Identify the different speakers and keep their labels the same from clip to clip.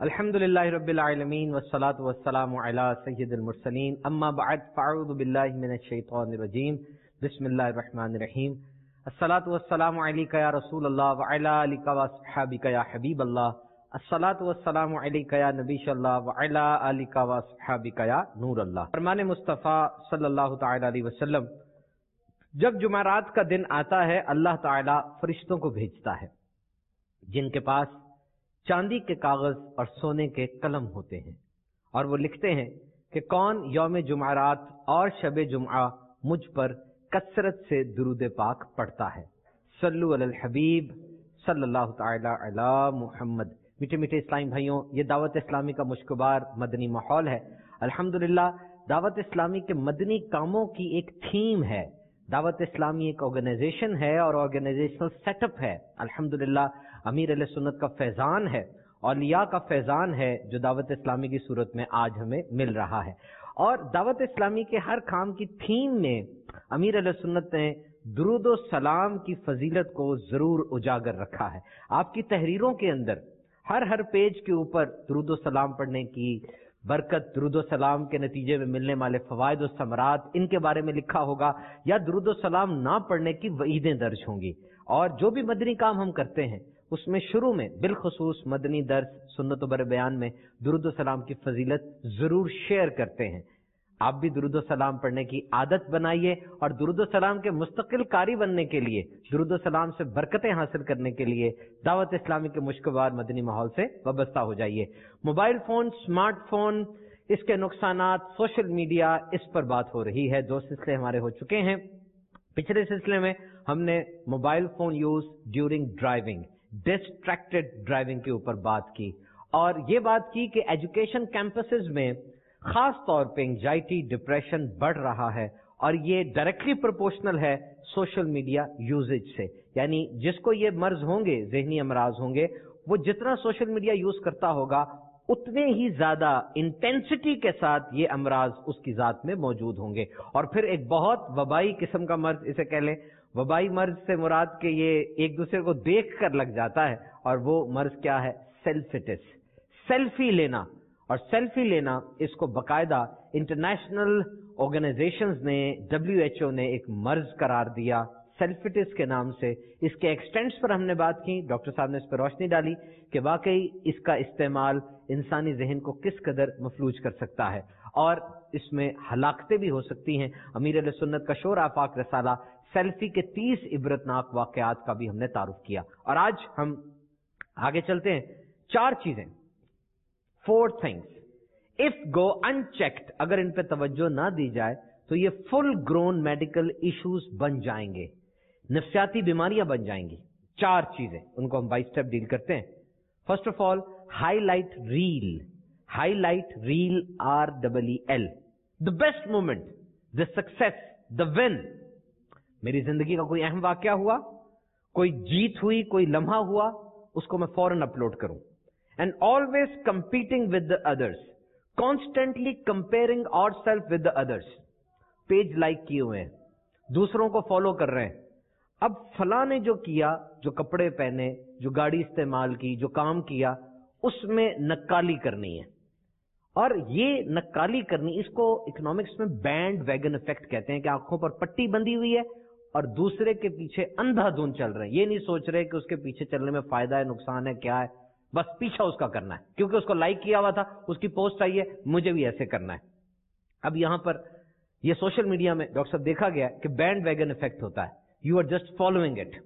Speaker 1: الحمدللہ رب العالمین والصلاة والسلام علی سید المرسلین اما بعد فاعوذ باللہ من الشیطان الرجیم بسم اللہ الرحمن الرحیم الصلاة والسلام علیکہ یا رسول اللہ وعلی آلکہ واصحابکہ یا حبیب اللہ الصلاة والسلام علیکہ یا نبی اللہ وعلی آلکہ واصحابکہ یا نور اللہ۔ فرمان مصطفیٰ صلی اللہ تعالی علیہ وسلم، جب جمعرات کا دن آتا ہے اللہ تعالی فرشتوں کو بھیجتا ہے جن کے پاس چاندی کے کاغذ اور سونے کے قلم ہوتے ہیں، اور وہ لکھتے ہیں کہ کون یوم جمعرات اور شب جمعہ مجھ پر کثرت سے درود پاک پڑھتا ہے۔ صلو علی الحبیب صلی اللہ تعالی علی محمد۔ میٹھے میٹھے اسلامی بھائیوں، یہ دعوت اسلامی کا مشکبار مدنی ماحول ہے۔ الحمدللہ دعوت اسلامی کے مدنی کاموں کی ایک تھیم ہے۔ دعوت اسلامی ایک آرگنائزیشن ہے اور آرگنائزیشنل سیٹ اپ ہے۔ الحمدللہ امیر علیہ سنت کا فیضان ہے، اولیاء کا فیضان ہے جو دعوت اسلامی کی صورت میں آج ہمیں مل رہا ہے۔ اور دعوت اسلامی کے ہر کام کی تھیم میں امیر علیہ سنت نے درود و سلام کی فضیلت کو ضرور اجاگر رکھا ہے۔ آپ کی تحریروں کے اندر ہر پیج کے اوپر درود و سلام پڑھنے کی برکت، درود و سلام کے نتیجے میں ملنے والے فوائد و ثمرات، ان کے بارے میں لکھا ہوگا، یا درود و سلام نہ پڑھنے کی وعیدیں درج ہوں گی۔ اور جو بھی مدنی کام ہم کرتے ہیں اس میں شروع میں بالخصوص مدنی درس سنت و بر بیان میں درود و سلام کی فضیلت ضرور شیئر کرتے ہیں۔ آپ بھی درود و سلام پڑھنے کی عادت بنائیے، اور درود و سلام کے مستقل قاری بننے کے لیے، درود و سلام سے برکتیں حاصل کرنے کے لیے دعوت اسلامی کے مشکبار مدنی ماحول سے وابستہ ہو جائیے۔ موبائل فون، اسمارٹ فون، اس کے نقصانات، سوشل میڈیا، اس پر بات ہو رہی ہے۔ 2 سلسلے ہمارے ہو چکے ہیں۔ پچھلے سلسلے میں ہم نے mobile phone use during driving, distracted driving کے اوپر بات کی، اور یہ بات کی کہ ایجوکیشن کیمپسز میں خاص طور پہ انگزائٹی، ڈپریشن بڑھ رہا ہے، اور یہ ڈائریکٹلی پروپورشنل ہے سوشل میڈیا یوزج سے۔ یعنی جس کو یہ مرض ہوں گے، ذہنی امراض ہوں گے، وہ جتنا سوشل میڈیا یوز کرتا ہوگا اتنے ہی زیادہ انٹینسٹی کے ساتھ یہ امراض اس کی ذات میں موجود ہوں گے، اور پھر ایک بہت وبائی قسم کا مرض اسے کہہ لیں۔ وبائی مرض سے مراد کہ یہ ایک دوسرے کو دیکھ کر لگ جاتا ہے، اور وہ مرض کیا ہے؟ سیلفٹس، سیلفی لینا۔ اور سیلفی لینا اس کو باقاعدہ انٹرنیشنل آرگنائزیشنز نے، WHO نے ایک مرض قرار دیا سیلفٹس کے نام سے۔ اس کے ایکسٹینٹس پر ہم نے بات کی، ڈاکٹر صاحب نے اس پر روشنی ڈالی کہ واقعی اس کا استعمال انسانی ذہن کو کس قدر مفلوج کر سکتا ہے، اور اس میں ہلاکتیں بھی ہو سکتی ہیں۔ امیر علیہ سنت کا شور آفاق رسالہ سیلفی کے 30 عبرتناک واقعات کا بھی ہم نے تعارف کیا، اور آج ہم آگے چلتے ہیں۔ 4 چیزیں، 4 things if go unchecked، اگر ان پہ توجہ نہ دی جائے تو یہ فل گرون میڈیکل ایشوز بن جائیں گے، نفسیاتی بیماریاں بن جائیں گی۔ 4 چیزیں، ان کو ہم بائی سٹیپ ڈیل کرتے ہیں۔ First of all, highlight reel, highlight reel REEL، the best moment, the success, the one. میری زندگی کا کوئی اہم واقعہ ہوا، کوئی جیت ہوئی، کوئی لمحہ ہوا، اس کو میں فوراً اپلوڈ کروں۔ And always competing with the others, constantly comparing our self with the others. Page like کیے ہوئے ہیں، دوسروں کو فالو کر رہے ہیں۔ اب فلاں نے جو کیا، جو کپڑے پہنے، جو گاڑی استعمال کی، جو کام کیا، اس میں نکالی کرنی ہے۔ اور یہ نکالی کرنی، اس کو اکنامکس میں بینڈ ویگن افیکٹ کہتے ہیں، کہ آنکھوں پر پٹی بندھی ہوئی ہے اور دوسرے کے پیچھے اندھا دھند چل رہے ہیں۔ یہ نہیں سوچ رہے کہ اس کے پیچھے چلنے میں فائدہ ہے، نقصان ہے، کیا ہے، بس پیچھا اس کا کرنا ہے، کیونکہ اس کو لائک کیا ہوا تھا، اس کی پوسٹ آئی ہے، مجھے بھی ایسے کرنا ہے۔ اب یہاں پر یہ سوشل میڈیا میں ڈاکٹر صاحب دیکھا گیا کہ بینڈ ویگن افیکٹ ہوتا ہے، you are just following it.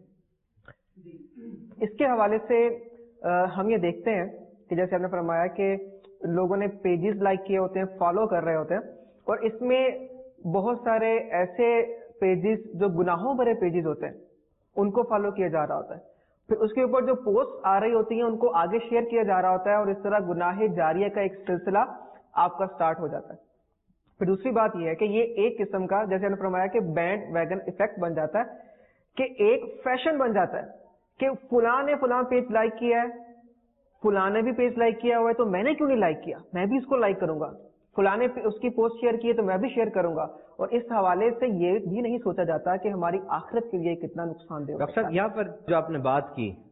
Speaker 2: اس کے حوالے سے ہم یہ دیکھتے ہیں کہ جیسے آپ نے فرمایا کہ لوگوں نے پیجز لائک کیے ہوتے ہیں، فالو کر رہے ہوتے ہیں، اور اس میں بہت سارے ایسے پیجز جو گناہوں بھرے پیجز ہوتے ہیں ان کو فالو کیا جا رہا ہوتا ہے۔ پھر اس کے اوپر جو پوسٹ آ رہی ہوتی ہیں ان کو آگے شیئر کیا جا رہا ہوتا ہے، اور اس طرح گناہ جاریہ کا ایک سلسلہ آپ کا سٹارٹ ہو جاتا ہے۔ پھر دوسری بات یہ ہے کہ یہ ایک قسم کا، جیسے ہم نے فرمایا کہ بینڈ ویگن ایفیکٹ بن جاتا ہے، کہ ایک فیشن بن جاتا ہے کہ فلاں نے فلاں پیج لائک کیا ہے، فلاں نے بھی پیج لائک کیا ہوا ہے، تو میں نے کیوں نہیں لائک کیا، میں بھی اس کو لائک کروں گا۔ فلاں نے اس کی پوسٹ شیئر کی ہے تو میں بھی شیئر کروں گا، اور اس حوالے سے یہ بھی نہیں سوچا جاتا کہ ہماری آخرت کے لیے کتنا نقصان دہ ہوگا۔
Speaker 1: ڈاکٹر صاحب یہاں پر جو آپ نے بات کی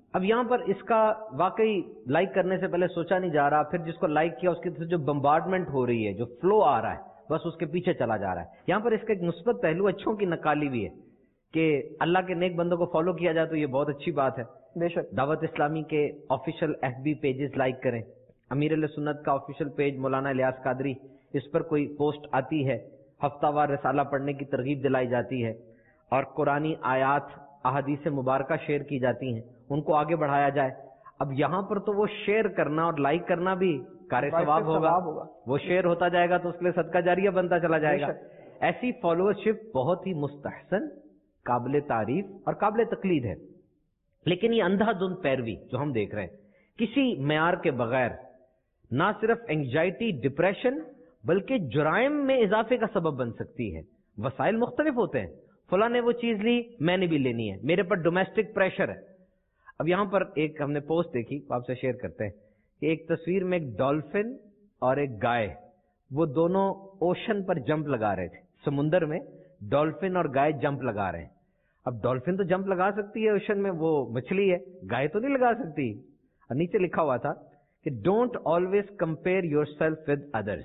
Speaker 1: اب یہاں پر اس کا واقعی لائک کرنے سے پہلے سوچا نہیں جا رہا، پھر جس کو لائک کیا اس کی طرف سے جو بمبارڈمنٹ ہو رہی ہے، جو فلو آ رہا ہے، بس اس کے پیچھے چلا جا رہا ہے. یہاں پر اس کا ایک مثبت پہلو اچھوں کی نکالی بھی ہے کہ اللہ کے نیک بندوں کو فالو کیا جائے تو یہ بہت اچھی بات ہے.
Speaker 2: بے شک.
Speaker 1: دعوت اسلامی کے آفیشیل FB پیجز لائک کریں. امیر علیہ سنت کا آفیشیل پیج مولانا الیاس قادری، اس پر کوئی پوسٹ آتی ہے، ہفتہ وار رسالہ پڑھنے کی ترغیب دلائی جاتی ہے اور قرآنی آیات احادیث مبارکہ شیئر کی جاتی ہیں، ان کو آگے بڑھایا جائے. اب یہاں پر تو وہ شیئر کرنا اور لائک کرنا بھی کار ثواب ہوگا، وہ شیئر ہوتا جائے گا تو اس کے لیے صدقہ جاریہ بنتا چلا جائے گا. ایسی فالوورشپ بہت ہی مستحسن، قابل تعریف اور قابل تقلید ہے. لیکن یہ اندھا دھند پیروی جو ہم دیکھ رہے ہیں کسی معیار کے بغیر، نہ صرف انگزائٹی ڈپریشن بلکہ جرائم میں اضافے کا سبب بن سکتی ہے. وسائل مختلف ہوتے ہیں، فلاں نے وہ چیز لی میں نے بھی لینی ہے، میرے پر ڈومیسٹک پریشر ہے. اب یہاں پر ایک ہم نے پوسٹ دیکھی، آپ سے شیئر کرتے ہیں کہ ایک تصویر میں ایک ڈولفن اور ایک گائے، وہ دونوں اوشن پر جمپ لگا رہے تھے. سمندر میں ڈولفن اور گائے جمپ لگا رہے ہیں. اب ڈولفن تو جمپ لگا سکتی ہے اوشن میں، وہ مچھلی ہے، گائے تو نہیں لگا سکتی. اور نیچے لکھا ہوا تھا کہ don't always compare yourself with others,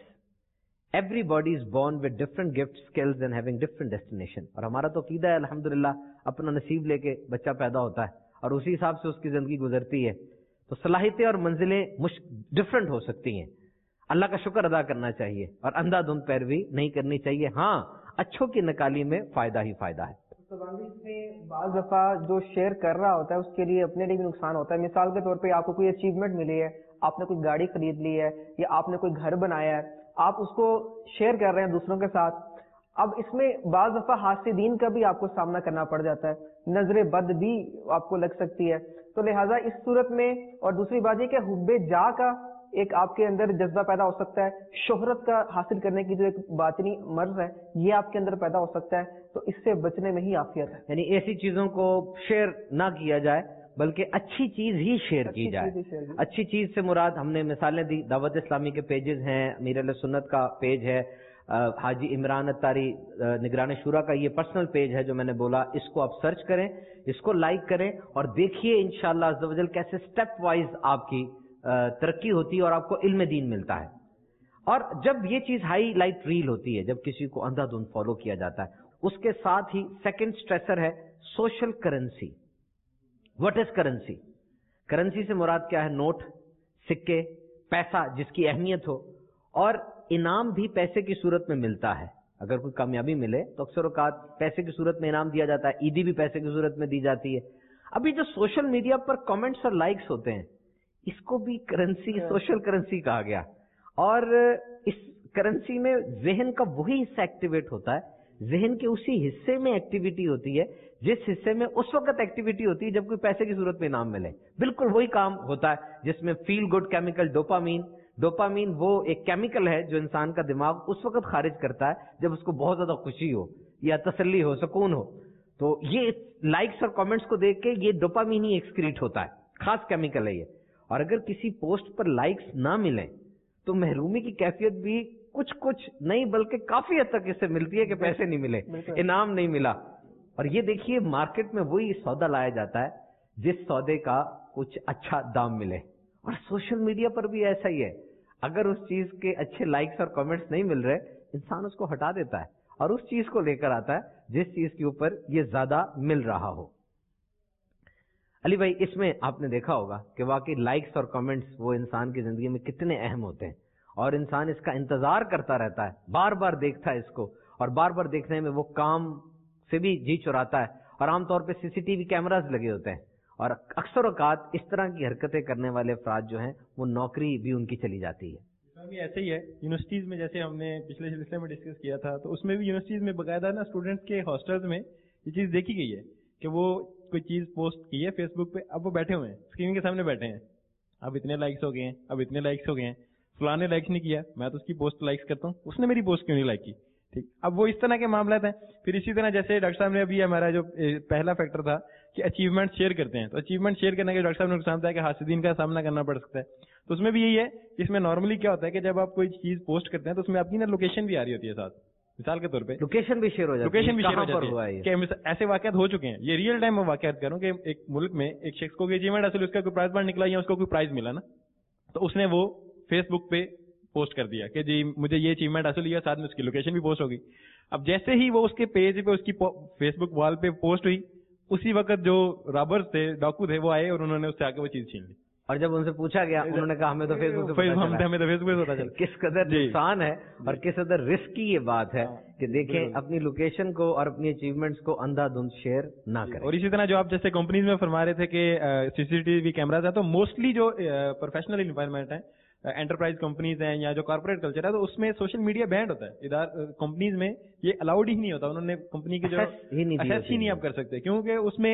Speaker 1: everybody is born with different gift skills and having different destination. اور ہمارا تو عقیدہ ہے الحمدللہ اپنا نصیب لے کے بچہ پیدا ہوتا ہے اور اسی حساب سے اس کی زندگی گزرتی ہے. تو صلاحیتیں اور منزلیں ڈفرنٹ ہو سکتی ہیں. اللہ کا شکر ادا کرنا چاہیے اور اندھا دھند پیروی نہیں کرنی چاہیے. ہاں اچھوں کی نکالی میں فائدہ ہی فائدہ ہے.
Speaker 2: اس میں بعض دفعہ جو شیئر کر رہا ہوتا ہے اس کے لیے اپنے لیے بھی نقصان ہوتا ہے. مثال کے طور پہ آپ کو کوئی اچیومنٹ ملی ہے، آپ نے کوئی گاڑی خرید لی ہے یا آپ نے کوئی گھر بنایا ہے، آپ اس کو شیئر کر رہے ہیں دوسروں کے ساتھ. اب اس میں بعض دفعہ حاسدین کا بھی آپ کو سامنا کرنا پڑ جاتا ہے، نظر بد بھی آپ کو لگ سکتی ہے. تو لہٰذا اس صورت میں، اور دوسری بات یہ کہ حب جا کا ایک آپ کے اندر جذبہ پیدا ہو سکتا ہے، شہرت کا حاصل کرنے کی جو ایک باطنی مرض ہے یہ آپ کے اندر پیدا ہو سکتا ہے. تو اس سے بچنے میں ہی عافیت ہے.
Speaker 1: یعنی ایسی چیزوں کو شیئر نہ کیا جائے بلکہ اچھی چیز ہی شیئر کی جائے. اچھی چیز سے مراد ہم نے مثالیں دی، دعوت اسلامی کے پیجز ہیں، امیر علیہ سنت کا پیج ہے، حاجی عمران اتاری نگران شورا کا یہ پرسنل پیج ہے جو میں نے بولا، اس کو آپ سرچ کریں، اس کو لائک کریں اور دیکھیے انشاءاللہ عز و جل کیسے سٹیپ وائز آپ کی ترقی ہوتی ہے اور آپ کو علم دین ملتا ہے. اور جب یہ چیز ہائی لائٹ ریل ہوتی ہے، جب کسی کو اندھا دھند فالو کیا جاتا ہے، اس کے ساتھ ہی سیکنڈ سٹریسر ہے social currency. What is currency? Currency سے مراد کیا ہے؟ نوٹ، سکے، پیسہ جس کی اہمیت ہو. اور انعام بھی پیسے کی صورت میں ملتا ہے. اگر کوئی کامیابی ملے تو اکثر اوقات پیسے کی صورت میں انعام دیا جاتا ہے، عیدی بھی پیسے کی صورت میں دی جاتی ہے. ابھی جو سوشل میڈیا پر کامنٹس اور لائکس ہوتے ہیں اس کو بھی کرنسی، سوشل کرنسی کہا گیا. اور اس کرنسی میں ذہن کا وہی حصہ ایکٹیویٹ ہوتا ہے، ذہن کے اسی حصے میں ایکٹیویٹی ہوتی ہے جس حصے میں اس وقت ایکٹیویٹی ہوتی ہے جب کوئی پیسے کی صورت میں انعام ملے. بالکل وہی کام ہوتا ہے جس میں feel good chemical dopamine. Dopamine وہ ایک کیمیکل ہے جو انسان کا دماغ اس وقت خارج کرتا ہے جب اس کو بہت زیادہ خوشی ہو یا تسلی ہو، سکون ہو. تو یہ لائکس اور کامنٹس کو دیکھ کے یہ ڈوپامین ہی ایکسکریٹ ہوتا ہے، خاص کیمیکل ہے یہ. اور اگر کسی پوسٹ پر لائکس نہ ملیں تو محرومی کی کیفیت بھی کچھ نہیں بلکہ کافی حد تک اس سے ملتی ہے کہ پیسے نہیں ملے، انعام نہیں ملا. اور یہ دیکھیے مارکیٹ میں وہی سودا لایا جاتا ہے جس سودے کا کچھ اچھا دام ملے. اور سوشل میڈیا پر بھی ایسا ہی ہے، اگر اس چیز کے اچھے لائکس اور کامنٹس نہیں مل رہے انسان اس کو ہٹا دیتا ہے اور اس چیز کو لے کر آتا ہے جس چیز کے اوپر یہ زیادہ مل رہا ہو. علی بھائی اس میں آپ نے دیکھا ہوگا کہ واقعی لائکس اور کامنٹس وہ انسان کی زندگی میں کتنے اہم ہوتے ہیں اور انسان اس کا انتظار کرتا رہتا ہے، بار بار دیکھتا ہے اس کو اور بار بار دیکھنے میں وہ کام سے بھی جی چراتا ہے. اور عام طور پہ CCTV کیمراز لگے ہوتے ہیں اور اکثر اوقات اس طرح کی حرکتیں کرنے والے افراد جو ہیں وہ نوکری بھی ان کی چلی جاتی ہے.
Speaker 3: ایسے ہی ہے یونیورسٹیز میں، جیسے ہم نے پچھلے سلسلے میں ڈسکس کیا تھا، تو اس میں بھی یونیورسٹیز میں باقاعدہ نا اسٹوڈنٹس کے ہاسٹلز میں یہ چیز دیکھی گئی ہے کہ وہ کوئی چیز پوسٹ کی ہے فیس بک پہ، اب وہ بیٹھے ہوئے ہیں اسکرین کے سامنے بیٹھے ہیں، اب اتنے لائکس ہو گئے ہیں، اب اتنے لائکس ہو گئے ہیں، فلاں نے لائکس نہیں کیا، میں تو اس کی پوسٹ لائکس کرتا ہوں، اس نے میری پوسٹ کیوں نہیں لائک کی. ٹھیک، اب وہ اس طرح کے معاملات ہیں. پھر اسی طرح جیسے ڈاکٹر صاحب نے ابھی ہمارا جو پہلا فیکٹر تھا کہ اچیومنٹ شیئر کرتے ہیں، تو اچیومنٹ شیئر کرنے کے ڈاکٹر صاحب نے نقصان تھا کہ حاسدین کا سامنا کرنا پڑ سکتا ہے. تو اس میں بھی یہی ہے کہ اس میں نارملی کیا ہوتا ہے کہ جب آپ کوئی چیز پوسٹ کرتے ہیں تو اس میں آپ کی نا لوکیشن بھی آ رہی ہوتی ہے ساتھ. مثال کے طور پہ
Speaker 1: لوکیشن بھی شیئر ہو جاتی ہے,
Speaker 3: لوکیشن بھی شیئر ہو
Speaker 1: کہاں پر
Speaker 3: جاتی
Speaker 1: ہوا
Speaker 3: ہے
Speaker 1: یہ.
Speaker 3: کہ ایسے واقعات ہو چکے ہیں. یہ ریئل ٹائم میں واقعات کر رہا ہوں کہ ایک ملک میں ایک شخص کو اچیومنٹ حاصل, اس کا کوئی پرائز بانڈ نکلا یا اس کو کوئی پرائز ملا نا, تو اس نے وہ فیس بک پہ پوسٹ کر دیا کہ جی مجھے یہ اچیومنٹ حاصل ہوا, ساتھ میں اس کی لوکیشن بھی پوسٹ ہوگی. اب جیسے ہی وہ اس کے پیج پہ اس کی فیس بک وال پہ پوسٹ ہوئی, اسی وقت جو رابرز تھے, ڈاکو تھے, وہ آئے اور انہوں نے اس سے آ کے وہ چیز چھین لی.
Speaker 1: اور جب ان سے پوچھا گیا انہوں نے کہا ہمیں تو فیس بک
Speaker 3: ہمیں تو فیس بک پتا چلا.
Speaker 1: کس قدر نقصان ہے اور کس قدر رسکی یہ بات ہے کہ دیکھیں اپنی لوکیشن کو اور اپنی اچیومنٹس کو اندھا دھند شیئر نہ کریں.
Speaker 3: اور اسی طرح جو آپ جیسے کمپنیز میں فرما رہے تھے کہ سی سی ٹی وی کیمراز ہے, تو موسٹلی جو پروفیشنل انوائرمنٹ ہے, انٹرپرائز کمپنیز ہیں یا جو کارپوریٹ کلچر ہے, تو اس میں سوشل میڈیا بینڈ ہوتا ہے. کمپنیز میں یہ الاؤڈ ہی نہیں ہوتا, انہوں نے کمپنی کی جو ایسیس ہی نہیں آپ کر سکتے, کیونکہ اس میں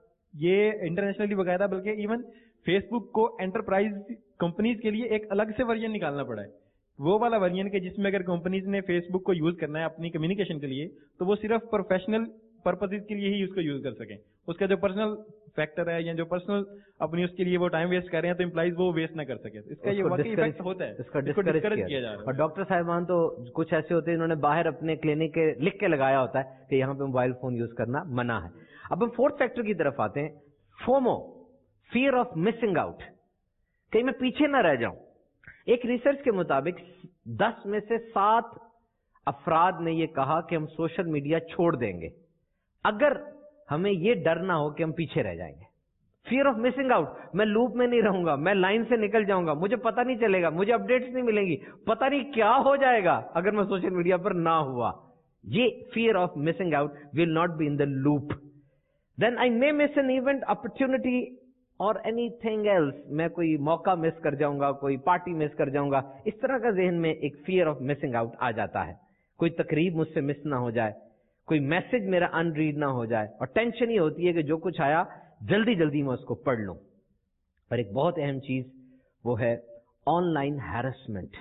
Speaker 3: یہ انٹرنیشنلی باقاعدہ, بلکہ ایون فیس بک کو انٹرپرائز کمپنیز کے لیے ایک الگ سے ورژن نکالنا پڑا ہے. وہ والا ورژن کہ جس میں اگر کمپنیز نے فیس بک کو یوز کرنا ہے اپنی کمیونیکیشن کے لیے, تو وہ صرف پروفیشنل پرپزز کے لیے ہی اس کو یوز کر سکیں. اس کا جو پرسنل فیکٹر ہے یا جو پرسنل اپنی اس کے لیے وہ ٹائم ویسٹ کر رہے ہیں, تو امپلائیز وہ ویسٹ نہ کر سکے. اس کا یہ واقعی ایفیکٹ ہوتا ہے,
Speaker 1: اس کو ڈسکریج کیا جا رہا ہے. اور ڈاکٹر صاحبان تو کچھ ایسے ہوتے ہیں جنہوں نے باہر اپنے کلینک کے لکھ کے لگایا ہوتا ہے کہ یہاں پہ موبائل فون یوز کرنا منع ہے. اب ہم فورتھ فیکٹر کی طرف آتے ہیں, FOMO, fear of missing out, کہیں میں پیچھے نہ رہ جاؤں. ایک ریسرچ کے مطابق 10 میں سے 7 افراد نے یہ کہا کہ ہم سوشل میڈیا چھوڑ دیں گے اگر ہمیں یہ ڈر نہ ہو کہ ہم پیچھے رہ جائیں گے. فیئر آف مسنگ آؤٹ, میں لوپ میں نہیں رہوں گا, میں لائن سے نکل جاؤں گا, مجھے پتہ نہیں چلے گا, مجھے اپڈیٹس نہیں ملیں گی, پتہ نہیں کیا ہو جائے گا اگر میں سوشل میڈیا پر نہ ہوا. یہ fear of missing out, will not be in the loop. Then I may miss an event, opportunity اور اینی تھنگ ایلس, میں کوئی موقع مس کر جاؤں گا, کوئی پارٹی مس کر جاؤں گا. اس طرح کا ذہن میں ایک فیئر آف مسنگ آؤٹ آ جاتا ہے. کوئی تقریب مجھ سے مس نہ ہو جائے, کوئی میسج میرا ان ریڈ نہ ہو جائے, اور ٹینشن ہی ہوتی ہے کہ جو کچھ آیا جلدی جلدی میں اس کو پڑھ لوں. اور ایک بہت اہم چیز وہ ہے آن لائن ہیرسمنٹ,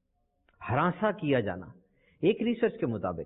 Speaker 1: ہراساں کیا جانا. ایک ریسرچ کے مطابق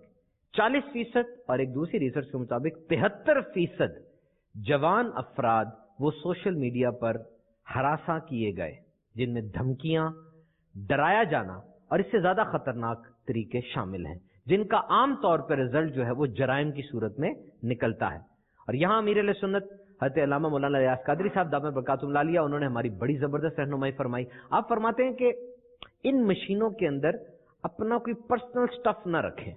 Speaker 1: 40% اور ایک دوسری ریسرچ کے مطابق 73% جوان افراد وہ سوشل میڈیا پر ہراساں کیے گئے, جن میں دھمکیاں, ڈرایا جانا اور اس سے زیادہ خطرناک طریقے شامل ہیں, جن کا عام طور پر رزلٹ جو ہے وہ جرائم کی صورت میں نکلتا ہے. اور یہاں امیر اہل سنت حضرت علامہ مولانا ریاض قادری صاحب دامت برکاتہم العالیہ, انہوں نے ہماری بڑی زبردست رہنمائی فرمائی. آپ فرماتے ہیں کہ ان مشینوں کے اندر اپنا کوئی پرسنل سٹف نہ رکھیں,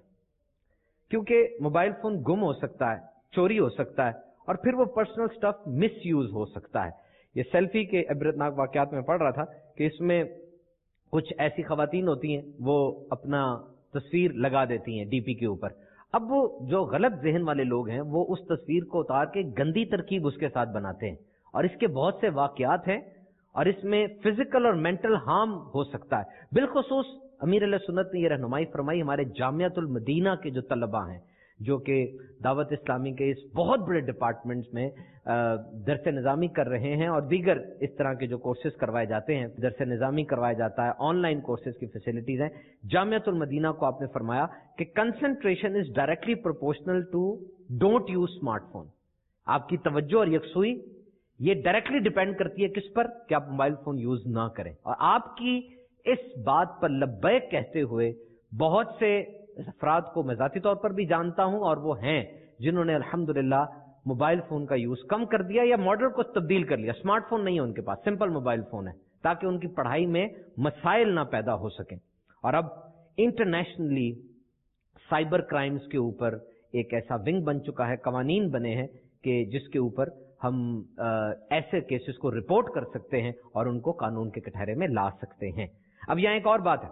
Speaker 1: کیونکہ موبائل فون گم ہو سکتا ہے, چوری ہو سکتا ہے, اور پھر وہ پرسنل سٹف مس یوز ہو سکتا ہے. یہ سیلفی کے عبرتناک واقعات میں پڑھ رہا تھا کہ اس میں کچھ ایسی خواتین ہوتی ہیں وہ اپنا تصویر لگا دیتی ہیں ڈی پی کے اوپر. اب وہ جو غلط ذہن والے لوگ ہیں وہ اس تصویر کو اتار کے گندی ترکیب اس کے ساتھ بناتے ہیں, اور اس کے بہت سے واقعات ہیں, اور اس میں فزیکل اور مینٹل ہارم ہو سکتا ہے. بالخصوص امیر علیہ سنت نے یہ رہنمائی فرمائی ہمارے جامعۃ المدینہ کے جو طلباء ہیں, جو کہ دعوت اسلامی کے اس بہت بڑے ڈپارٹمنٹس میں درس نظامی کر رہے ہیں, اور دیگر اس طرح کے جو کورسز کروائے جاتے ہیں, درس نظامی کروایا جاتا ہے, آن لائن کورسز کی فیسلٹیز ہیں. جامعۃ المدینہ کو آپ نے فرمایا کہ concentration is directly proportional to don't use smart phone. آپ کی توجہ اور یکسوئی یہ ڈائریکٹلی ڈیپینڈ کرتی ہے کس پر, کہ آپ موبائل فون یوز نہ کریں. اور آپ کی اس بات پر لبیک کہتے ہوئے بہت سے افراد کو میں ذاتی طور پر بھی جانتا ہوں, اور وہ ہیں جنہوں نے الحمدللہ موبائل فون کا یوز کم کر دیا یا ماڈل کو تبدیل کر لیا. اسمارٹ فون نہیں ہے ان کے پاس, سمپل موبائل فون ہے, تاکہ ان کی پڑھائی میں مسائل نہ پیدا ہو سکیں. اور اب انٹرنیشنلی سائبر کرائمز کے اوپر ایک ایسا ونگ بن چکا ہے, قوانین بنے ہیں کہ جس کے اوپر ہم ایسے کیسز کو رپورٹ کر سکتے ہیں اور ان کو قانون کے کٹہرے میں لا سکتے ہیں. اب یہاں ایک اور بات ہے,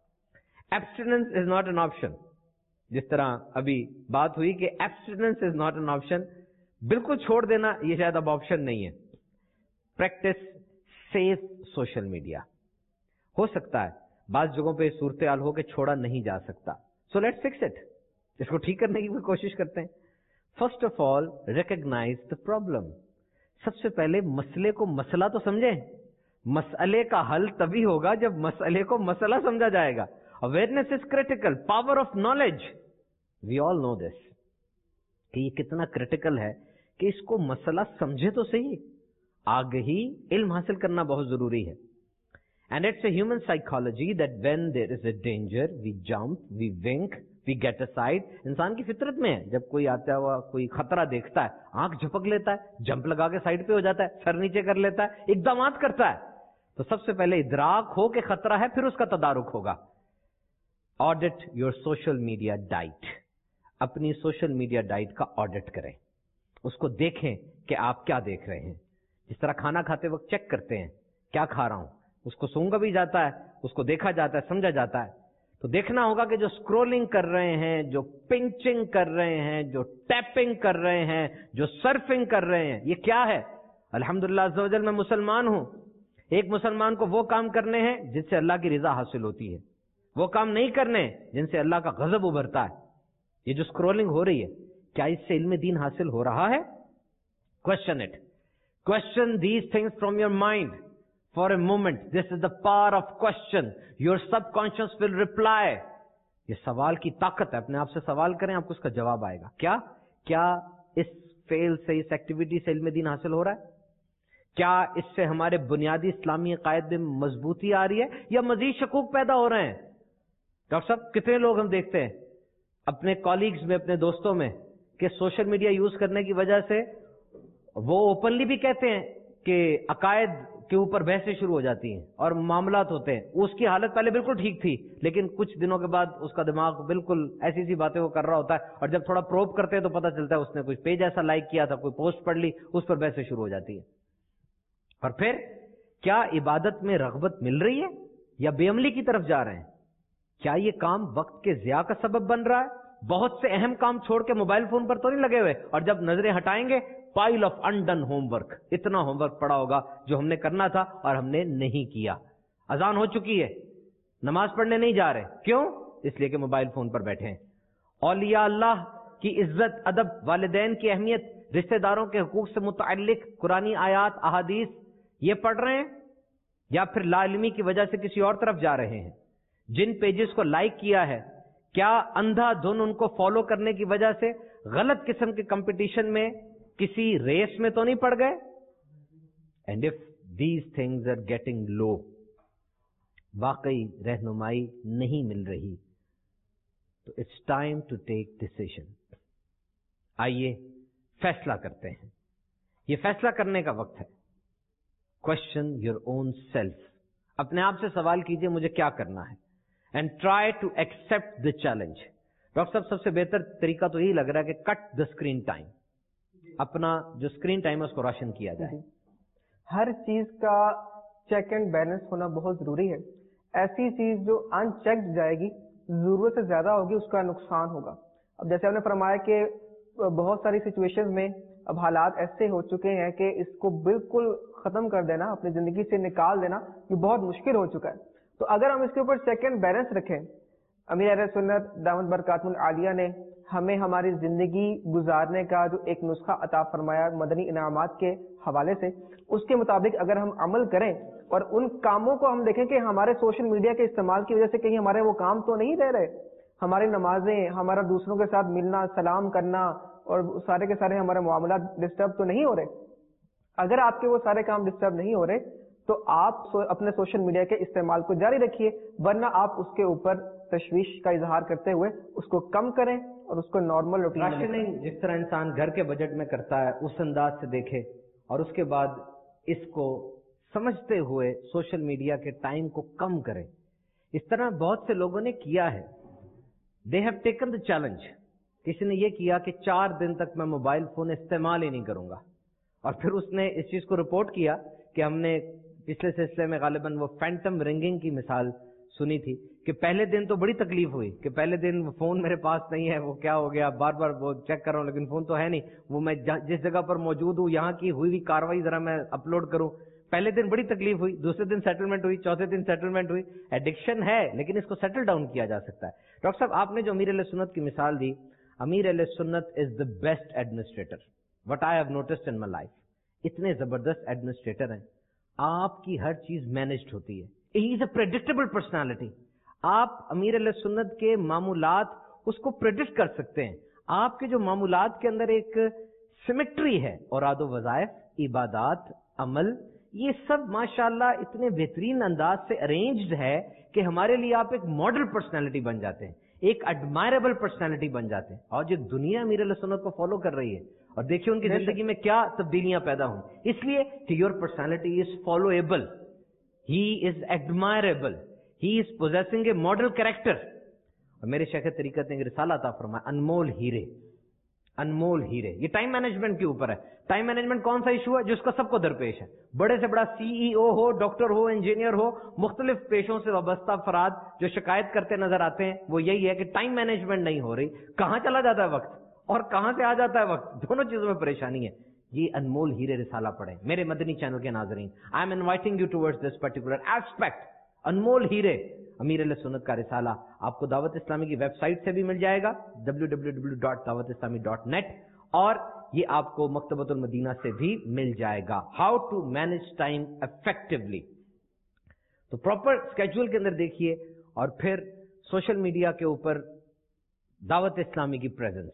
Speaker 1: abstinence is not an option. جس طرح ابھی بات ہوئی کہ abstinence is not an option, بالکل چھوڑ دینا یہ شاید اب آپشن نہیں ہے. Practice safe social media. ہو سکتا ہے بعض جگہوں پہ صورتحال ہو کہ چھوڑا نہیں جا سکتا, سو لیٹس فکس اٹ, اس کو ٹھیک کرنے کی بھی کوشش کرتے ہیں. First of all recognise the problem. سب سے پہلے مسئلے کو مسئلہ تو سمجھیں. مسئلے کا حل تبھی ہوگا جب مسئلے کو مسئلہ سمجھا جائے گا. Awareness is critical. Power of knowledge. We all know this. کہ یہ کتنا کرٹیکل ہے کہ اس کو مسئلہ سمجھے تو صحیح. آگہی علم حاصل کرنا بہت ضروری ہے. And it's a human psychology that when there is a danger, we jump, we wink, we get aside. इंसान की फितरत में है, जब कोई आता हुआ कोई खतरा देखता है, आंख झपक लेता है, जंप लगा के साइड पे हो जाता है, सर नीचे कर लेता है, इकदामात करता है. तो सबसे पहले इदराक हो कि खतरा है, फिर उसका तदारुक होगा. Audit your social media diet. अपनी सोशल मीडिया डाइट का ऑडिट करें, उसको देखें कि आप क्या देख रहे हैं. जिस तरह खाना खाते वक्त चेक करते हैं क्या खा रहा हूं, उसको सूंघा भी जाता है, उसको देखा जाता है, समझा जाता है. तो देखना होगा कि जो स्क्रोलिंग कर रहे हैं, जो पिंचिंग कर रहे हैं, जो टैपिंग कर रहे हैं, जो सर्फिंग कर रहे हैं, ये क्या है. अल्हम्दुलिल्लाह अज़्ज़ा वजल मैं मुसलमान हूं. एक मुसलमान को वो काम करने हैं जिससे अल्लाह की रिजा हासिल होती है, वो काम नहीं करने जिनसे अल्लाह का गजब उभरता है. ये जो स्क्रोलिंग हो रही है, क्या इससे इल्म दीन हासिल हो रहा है? Question it. Question these things from your mind for a moment. This is the power of question. Your subconscious will reply. ये सवाल की ताकत है. अपने आप से सवाल करें, आपको उसका जवाब आएगा. क्या इस फेल से, इस एक्टिविटी से इल्म दीन हासिल हो रहा है? क्या इससे हमारे बुनियादी इस्लामी अकायद में मजबूती आ रही है, या मजीद शकूक पैदा हो रहे हैं? डॉक्टर साहब, कितने लोग हम देखते हैं अपने कॉलीग्स में, अपने दोस्तों में, कि सोशल मीडिया यूज करने की वजह से वो ओपनली भी कहते हैं कि अकायद के ऊपर बहसें शुरू हो जाती हैं और मामलात होते हैं. उसकी हालत पहले बिल्कुल ठीक थी, लेकिन कुछ दिनों के बाद उसका दिमाग बिल्कुल ऐसी सी बातें वो कर रहा होता है, और जब थोड़ा प्रोब करते हैं तो पता चलता है उसने कोई पेज ऐसा लाइक किया था, कोई पोस्ट पढ़ ली, उस पर बहसें शुरू हो जाती है. और फिर क्या इबादत में रग़बत मिल रही है या बेअमली की तरफ जा रहे हैं? क्या ये काम वक्त के ज़िया का सबब बन रहा है? बहुत से अहम काम छोड़ के मोबाइल फोन पर तो नहीं लगे हुए, और जब नजरें हटाएंगे पाइल ऑफ अनडन होमवर्क. इतना होमवर्क पड़ा होगा जो हमने करना था और हमने नहीं किया. अजान हो चुकी है, नमाज पढ़ने नहीं जा रहे, क्यों? इसलिए कि मोबाइल फोन पर बैठे हैं. औलिया अल्लाह की इज्जत, अदब, वालिदैन की अहमियत, रिश्तेदारों के हुकूक से मुतअल्लिक कुरानी आयात, अहादीस ये पढ़ रहे हैं, या फिर लाइल्मी की वजह से किसी और तरफ जा रहे हैं? जिन पेजेस को लाइक किया है, क्या अंधाधुन उनको फॉलो करने की वजह से गलत किस्म के कंपटीशन में, किसी रेस में तो नहीं पड़ गए? And if these things are getting low, वाकई रहनुमाई नहीं मिल रही, तो it's time to take decision. आइए फैसला करते हैं. ये फैसला करने का वक्त है. Question your own self. अपने आप से सवाल कीजिए, मुझे क्या करना है, and try to accept the challenge. Doctor साहब, सबसे बेहतर तरीका तो यही लग रहा है कि कट द स्क्रीन टाइम. अपना जो स्क्रीन टाइम है उसको राशन किया जाए.
Speaker 2: हर चीज का चेक एंड बैलेंस होना बहुत जरूरी है. ऐसी चीज जो अनचेक्ड जाएगी, जरूरत से ज्यादा होगी, उसका नुकसान होगा. अब जैसे आपने फरमाया कि बहुत सारी सिचुएशंस में अब हालात ऐसे हो चुके हैं कि इसको बिल्कुल खत्म कर देना, अपनी जिंदगी से निकाल देना, ये बहुत मुश्किल हो चुका है. तो अगर हम इसके ऊपर चेक एंड बैलेंस रखें, अमीर अहले सुन्नत दामत बरकातुल आलिया ने हमें हमारी जिंदगी गुजारने का जो एक नुस्खा अता फरमाया मदनी इनामात के हवाले से, उसके मुताबिक अगर हम अमल करें और उन कामों को हम देखें कि हमारे सोशल मीडिया के इस्तेमाल की वजह से कहीं हमारे वो काम तो नहीं रह रहे, हमारी नमाजें, हमारा दूसरों के साथ मिलना, सलाम करना और सारे के सारे हमारे मामला डिस्टर्ब तो नहीं हो रहे. अगर आपके वो सारे काम डिस्टर्ब नहीं हो रहे तो आप अपने सोशल मीडिया के इस्तेमाल को जारी रखिए, वरना आप उसके ऊपर तशवीश का इजहार करते हुए उसको कम करें और उसको नॉर्मल रूटीन
Speaker 1: राशनिंग जिस तरह इंसान घर के बजट में करता है उस अंदाज से देखे, और उसके बाद इसको समझते हुए सोशल मीडिया के टाइम को कम करें. इस तरह बहुत से लोगों ने किया है. They have taken the challenge. किसी ने यह किया कि 4 दिन तक मैं मोबाइल फोन इस्तेमाल ही नहीं करूंगा, और फिर उसने इस चीज को रिपोर्ट किया कि हमने पिछले सिलसिले में गालिबन वो फैंटम रिंगिंग की मिसाल सुनी थी कि पहले दिन तो बड़ी तकलीफ हुई कि पहले दिन फोन मेरे पास नहीं है, वो क्या हो गया, बार बार वो चेक कर रहा हूं लेकिन फोन तो है नहीं, वो मैं जिस जगह पर मौजूद हूं यहाँ की हुई कार्रवाई जरा मैं अपलोड करूं. पहले दिन बड़ी तकलीफ हुई, दूसरे दिन सेटलमेंट हुई, चौथे दिन सेटलमेंट हुई. एडिक्शन है लेकिन इसको सेटल डाउन किया जा सकता है. डॉक्टर साहब, आपने जो अमीर अहले सुन्नत की मिसाल दी, Ameer Ahle Sunnat is the best administrator what I have noticed in my life. इतने जबरदस्त एडमिनिस्ट्रेटर हैं, आपकी हर चीज मैनेज्ड होती है. He is a predictable personality. आप अमीर अहले सुन्नत के मामूलात उसको प्रेडिक्ट कर सकते हैं. आपके जो मामूलात के अंदर एक सिमेट्री है, औराद वज़ाइफ, इबादात, अमल, ये सब माशाल्लाह इतने बेहतरीन अंदाज से अरेंज्ड है कि हमारे लिए आप एक मॉडल पर्सनालिटी बन जाते हैं. ایک ایڈمائربل پرسنالٹی بن جاتے ہیں. اور جو دنیا امیر علیہ سنت کو فالو کر رہی ہے اور دیکھیے ان کی زندگی میں کیا تبدیلیاں پیدا ہوں, اس لیے کہ your personality is followable, he is admirable, he is possessing a model character. اور میرے شیخ طریقت نے ایک رسالہ عطا فرمایا, انمول ہیرے. انمول ہیرے, یہ ٹائم مینجمنٹ کے اوپر ہے. ٹائم مینجمنٹ کون سا ایشو ہے جس کا سب کو درپیش ہے, بڑے سے بڑا سی ای او ہو, ڈاکٹر ہو, انجینئر ہو, مختلف پیشوں سے وابستہ افراد جو شکایت کرتے نظر آتے ہیں وہ یہی ہے کہ ٹائم مینجمنٹ نہیں ہو رہی. کہاں چلا جاتا ہے وقت اور کہاں سے آ جاتا ہے وقت, دونوں چیزوں میں پریشانی ہے. یہ انمول ہیرے رسالہ پڑھیں میرے مدنی چینل کے ناظرین. I am inviting you towards this particular aspect. انمول ہیرے امیر علیہ سنت کا رسالہ آپ کو دعوت اسلامی کی ویب سائٹ سے بھی مل جائے گا www.dawatislami.net, اور یہ آپ کو مکتبۃ المدینہ سے بھی مل جائے گا. How to manage time effectively. تو پراپر اسکیجول کے اندر دیکھیے, اور پھر سوشل میڈیا کے اوپر دعوت اسلامی کی پریزنس.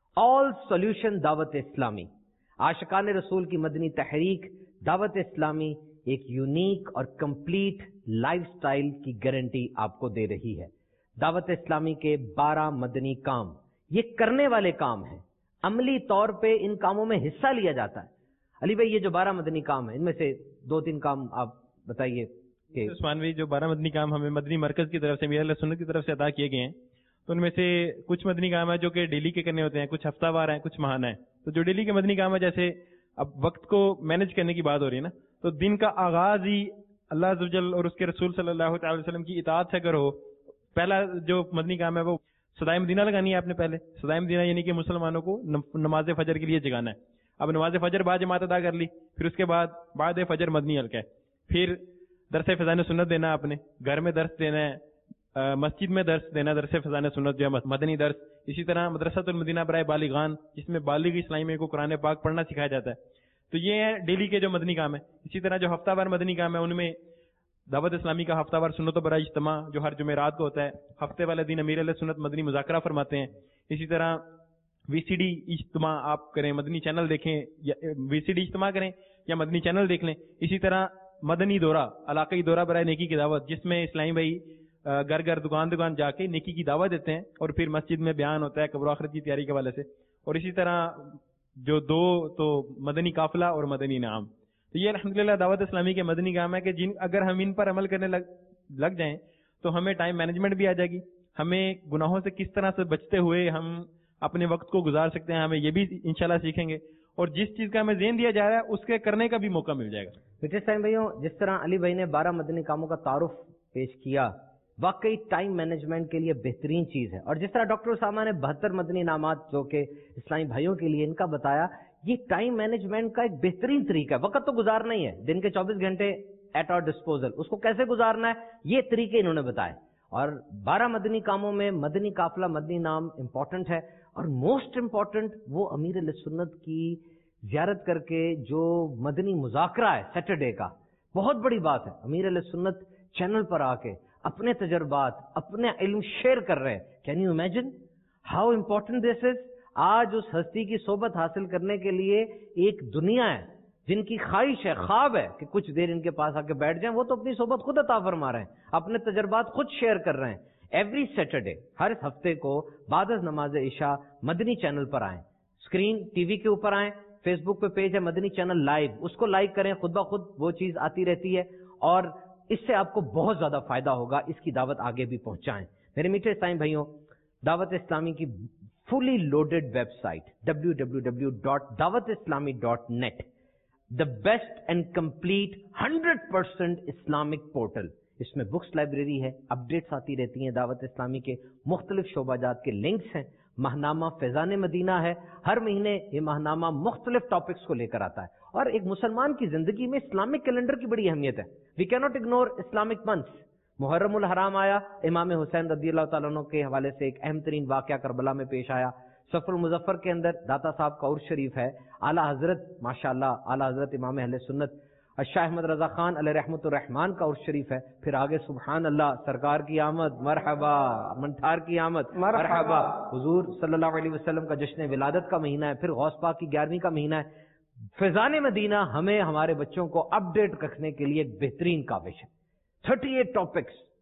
Speaker 1: آل سولوشن دعوت اسلامی, عاشقان رسول کی مدنی تحریک دعوت اسلامی ایک یونیک اور کمپلیٹ لائف سٹائل کی گارنٹی آپ کو دے رہی ہے. دعوت اسلامی کے 12 مدنی کام, یہ کرنے والے کام ہیں, عملی طور پہ ان کاموں میں حصہ لیا جاتا ہے. علی بھائی یہ جو 12 مدنی کام ہیں ان میں سے 2-3 کام آپ بتائیے. کہ
Speaker 3: عثمان بھائی جو 12 مدنی کام ہمیں مدنی مرکز کی طرف سے امیر علیہ سنت کی طرف سے ادا کیے گئے ہیں, تو ان میں سے کچھ مدنی کام ہے جو کہ ڈیلی کے کرنے ہوتے ہیں, کچھ ہفتہ وار ہیں, کچھ ماہانہ ہیں. تو جو ڈیلی کے مدنی کام ہے, جیسے اب وقت کو مینج کرنے کی بات ہو رہی ہے نا, تو دن کا آغاز ہی اللہ عز و جل اور اس کے رسول صلی اللہ تعالی وسلم کی اطاعت سے اگر ہو. پہلا جو مدنی کام ہے وہ صدائے مدینہ لگانی ہے آپ نے. پہلے صدائے مدینہ یعنی کہ مسلمانوں کو نماز فجر کے لیے جگانا ہے. اب نماز فجر بعد جماعت ادا کر لی, پھر اس کے بعد فجر مدنی حلقہ ہے, پھر درس فضائل سنت دینا, آپ نے گھر میں درس دینا ہے, مسجد میں درس دینا, درس فضائل سنت جو ہے مدنی درس. اسی طرح مدرسۃ المدینہ برائے بالغان, جس میں بالغ اسلامی کو قرآن پاک پڑھنا سکھایا جاتا ہے. تو یہ ہے ڈیلی کے جو مدنی کام ہے. اسی طرح جو ہفتہ وار مدنی کام ہے ان میں دعوت اسلامی کا ہفتہ وار سنت و برائے اجتماع جو ہر جمعرات کو ہوتا ہے, ہفتے والے دن امیر علیہ سنت مدنی مذاکرہ فرماتے ہیں. اسی طرح وی سی ڈی اجتماع آپ کریں, مدنی چینل دیکھیں, یا وی سی ڈی اجتماع کریں یا مدنی چینل دیکھ لیں. اسی طرح مدنی دورہ, علاقائی دورہ برائے نیکی کی دعوت, جس میں اسلامی بھائی گھر گھر دکان جا کے نیکی کی دعوت دیتے ہیں, اور پھر مسجد میں بیان ہوتا ہے قبر و آخرت کی تیاری کے حوالے سے. اور اسی طرح جو 2 تو مدنی قافلہ اور مدنی انعام. تو یہ الحمدللہ دعوت اسلامی کے مدنی کام ہے کہ اگر ہم ان پر عمل کرنے لگ جائیں تو ہمیں ٹائم مینجمنٹ بھی آ جائے گی, ہمیں گناہوں سے کس طرح سے بچتے ہوئے ہم اپنے وقت کو گزار سکتے ہیں, ہمیں یہ بھی انشاءاللہ سیکھیں گے, اور جس چیز کا ہمیں ذہن دیا جا رہا ہے اس کے کرنے کا بھی موقع مل جائے گا.
Speaker 1: بیٹے صاحب بھائیوں, جس طرح علی بھائی نے 12 مدنی کاموں کا تعارف پیش کیا, واقعی ٹائم مینجمنٹ کے لیے بہترین چیز ہے. اور جس طرح ڈاکٹر اسامہ نے 72 مدنی انعامات جو کہ اسلامی بھائیوں کے لیے ان کا بتایا, یہ ٹائم مینجمنٹ کا ایک بہترین طریقہ ہے. وقت تو گزارنا ہی ہے, دن کے 24 گھنٹے ایٹ آور ڈسپوزل, اس کو کیسے گزارنا ہے یہ طریقے انہوں نے بتائے. اور 12 مدنی کاموں میں مدنی قافلہ مدنی نام امپورٹنٹ ہے, اور موسٹ امپورٹنٹ وہ امیر علیہ سنت کی زیارت کر کے جو مدنی مذاکرہ ہے سیٹرڈے کا, بہت بڑی بات ہے. امیر علیہ سنت چینل پر آ کے اپنے تجربات, اپنے علم شیئر کر رہے ہیں. Can you imagine how important this is. آج اس ہستی کی صحبت حاصل کرنے کے لیے ایک دنیا ہے جن کی خواہش ہے, خواب ہے کہ کچھ دیر ان کے پاس آ کے بیٹھ جائیں. وہ تو اپنی صحبت خود عطا فرما رہے ہیں, اپنے تجربات خود شیئر کر رہے ہیں. ایوری سیٹرڈے, ہر ہفتے کو بعد از نماز عشاء مدنی چینل پر آئیں, اسکرین ٹی وی کے اوپر آئیں, فیس بک پہ پیج ہے مدنی چینل لائیو, اس کو لائک کریں, خود بخود وہ چیز آتی رہتی ہے, اور اس سے آپ کو بہت زیادہ فائدہ ہوگا. اس کی دعوت آگے بھی پہنچائیں. میرے میٹھے اسلامی بھائیوں, دعوت اسلامی کی fully loaded website www.dawatislami.net, the best and complete 100% Islamic portal. اس میں بکس لائبریری ہے, اپڈیٹس آتی رہتی ہیں, دعوت اسلامی کے مختلف شعبہ جات کے لنکس ہیں, ماہنامہ فیضان مدینہ ہے, ہر مہینے یہ ماہنامہ مختلف ٹاپکس کو لے کر آتا ہے. اور ایک مسلمان کی زندگی میں اسلامک کیلنڈر کی بڑی اہمیت ہے. وی کی not ignore Islamic months. Muharram الحرام آیا, امام حسین رضی اللہ تعالیٰ عنہ کے حوالے سے ایک اہم ترین واقعہ کربلا میں پیش آیا. سفر المظفر کے اندر داتا صاحب کا عرس شریف ہے, اعلیٰ حضرت ماشاءاللہ اعلیٰ حضرت امام اہل سنت شاہ احمد رضا خان علیہ رحمۃ الرحمان کا عرس شریف ہے. پھر آگے سبحان اللہ, سرکار کی آمد مرحبا, منٹھار کی آمد مرحبا, حضور صلی اللہ علیہ وسلم کا جشن ولادت کا مہینہ ہے, پھر غوث پاک کی 11ویں کا مہینہ ہے. فیضان مدینہ ہمیں ہمارے بچوں کو اپ ڈیٹ رکھنے کے لیے ایک بہترین کاوش ہے. 38 ٹاپکس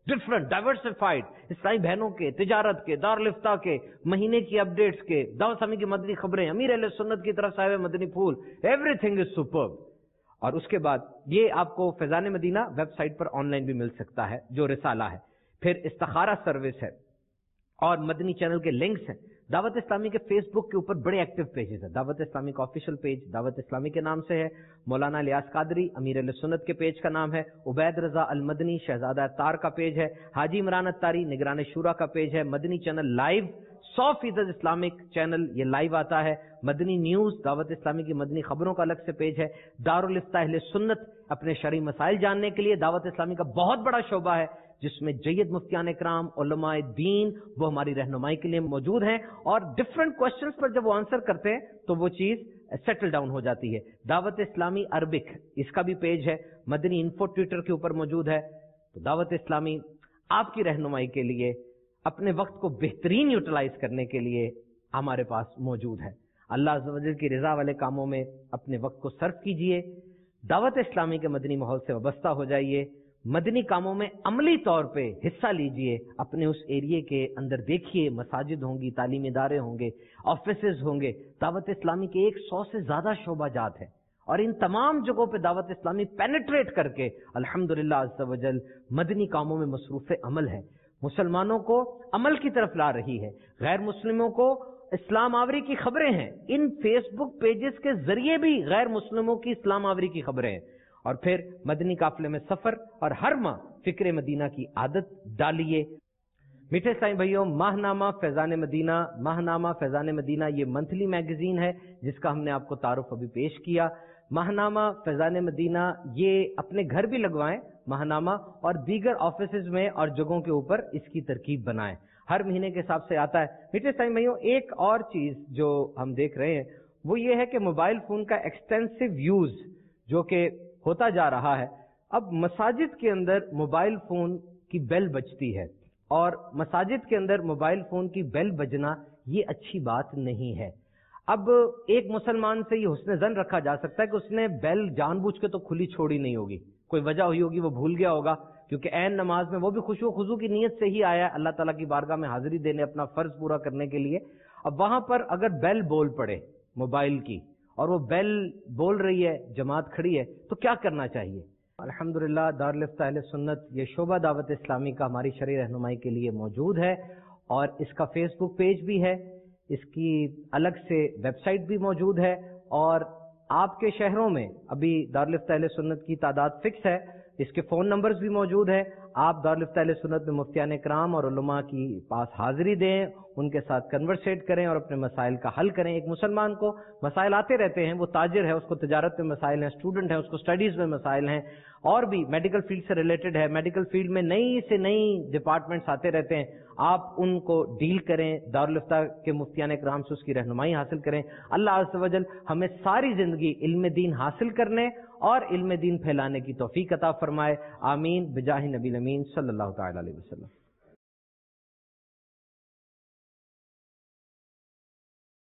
Speaker 1: ڈفرنٹ ڈائیورسفائڈ اسلامی بہنوں کے، تجارت کے، دارالفتہ کے، مہینے کی اپڈیٹس کے، دعوت اسلامی کی مدنی خبریں، امیر اہل سنت کی طرف سے آئے ہوئے مدنی پھول، ایوری تھنگ از سپرب. اور اس کے بعد یہ آپ کو فیضان مدینہ ویب سائٹ پر آن لائن بھی مل سکتا ہے جو رسالہ ہے. پھر استخارہ سروس ہے اور مدنی چینل کے لنکس ہیں. دعوت اسلامی کے فیس بک کے اوپر بڑے ایکٹیو پیجز ہیں. دعوت اسلامی کا آفیشیل پیج دعوت اسلامی کے نام سے ہے. مولانا الیاس قادری امیر اہل سنت کے پیج کا نام ہے. عبید رضا المدنی شہزادہ اتار کا پیج ہے. حاجی عمران اتاری نگران شورا کا پیج ہے. Madani channel live 100% Islamic channel یہ لائیو آتا ہے. مدنی نیوز دعوت اسلامی کی مدنی خبروں کا الگ سے پیج ہے. دارالفتہ اہل سنت اپنے شرعی مسائل جاننے کے لیے دعوت اسلامی کا بہت بڑا شعبہ ہے جس میں جید مفتیان اکرام علماء دین وہ ہماری رہنمائی کے لیے موجود ہیں اور ڈفرنٹ کوشچنز پر جب وہ آنسر کرتے ہیں تو وہ چیز سیٹل ڈاؤن ہو جاتی ہے. دعوت اسلامی عربک اس کا بھی پیج ہے. مدنی انفو ٹویٹر کے اوپر موجود ہے. تو دعوت اسلامی آپ کی رہنمائی کے لیے اپنے وقت کو بہترین یوٹیلائز کرنے کے لیے ہمارے پاس موجود ہے. اللہ عز و جل کی رضا والے کاموں میں اپنے وقت کو صرف کیجئے. دعوت اسلامی کے مدنی ماحول سے وابستہ ہو جائیے. مدنی کاموں میں عملی طور پہ حصہ لیجئے. اپنے اس ایریے کے اندر دیکھیے مساجد ہوں گی، تعلیمی ادارے ہوں گے، آفیسز ہوں گے. دعوت اسلامی کے 100 سے زیادہ شعبہ جات ہیں اور ان تمام جگہوں پہ دعوت اسلامی پینیٹریٹ کر کے الحمدللہ عز و جل مدنی کاموں میں مصروف عمل ہے. مسلمانوں کو عمل کی طرف لا رہی ہے. غیر مسلموں کو اسلام آوری کی خبریں ہیں. ان فیس بک پیجز کے ذریعے بھی غیر مسلموں کی اسلام آوری کی خبریں ہیں. اور پھر مدنی قافلے میں سفر اور ہر ماہ فکر مدینہ کی عادت ڈالیے. میٹھے سائیں بھائیوں، ماہنامہ فیضان مدینہ یہ منتھلی میگزین ہے جس کا ہم نے آپ کو تعارف ابھی پیش کیا. ماہنامہ فیضان مدینہ یہ اپنے گھر بھی لگوائیں ماہنامہ اور دیگر آفیسز میں اور جگہوں کے اوپر اس کی ترکیب بنائیں. ہر مہینے کے حساب سے آتا ہے. میٹھے سائیں بھائیوں، ایک اور چیز جو ہم دیکھ رہے ہیں وہ یہ ہے کہ موبائل فون کا ایکسٹینسو یوز جو کہ ہوتا جا رہا ہے. اب مساجد کے اندر موبائل فون کی بیل بجتی ہے اور مساجد کے اندر موبائل فون کی بیل بجنا یہ اچھی بات نہیں ہے. اب ایک مسلمان سے یہ حسن ظن رکھا جا سکتا ہے کہ اس نے بیل جان بوجھ کے تو کھلی چھوڑی نہیں ہوگی. کوئی وجہ ہوئی ہوگی، وہ بھول گیا ہوگا کیونکہ عین نماز میں وہ بھی خشوع و خضوع کی نیت سے ہی آیا اللہ تعالیٰ کی بارگاہ میں حاضری دینے، اپنا فرض پورا کرنے کے لیے. اب وہاں پر اگر بیل بول پڑے موبائل کی اور وہ بیل بول رہی ہے، جماعت کھڑی ہے، تو کیا کرنا چاہیے؟ الحمدللہ دارالفتہ اہل سنت یہ شعبہ دعوت اسلامی کا ہماری شرعی رہنمائی کے لیے موجود ہے اور اس کا فیس بک پیج بھی ہے. اس کی الگ سے ویب سائٹ بھی موجود ہے اور آپ کے شہروں میں ابھی دارالفتہ اہل سنت کی تعداد فکس ہے. اس کے فون نمبرز بھی موجود ہیں. آپ دارالفتہ اہل سنت میں مفتیان اکرام اور علماء کی پاس حاضری دیں، ان کے ساتھ کنورسیٹ کریں اور اپنے مسائل کا حل کریں. ایک مسلمان کو مسائل آتے رہتے ہیں، وہ تاجر ہے، اس کو تجارت میں مسائل ہیں، اسٹوڈنٹ ہے، اس کو اسٹڈیز میں مسائل ہیں، اور بھی میڈیکل فیلڈ سے ریلیٹڈ ہے. میڈیکل فیلڈ میں نئی سے نئی ڈپارٹمنٹس آتے رہتے ہیں. آپ ان کو ڈیل کریں، دارالفتہ کے مفتیان اکرام سے اس کی رہنمائی حاصل کریں. اللہ عز و جل ہمیں ساری زندگی علم دین حاصل کرنے اور علم دین پھیلانے کی توفیق عطا فرمائے. آمین بجاہ نبی الامین صلی اللہ تعالی علیہ وسلم.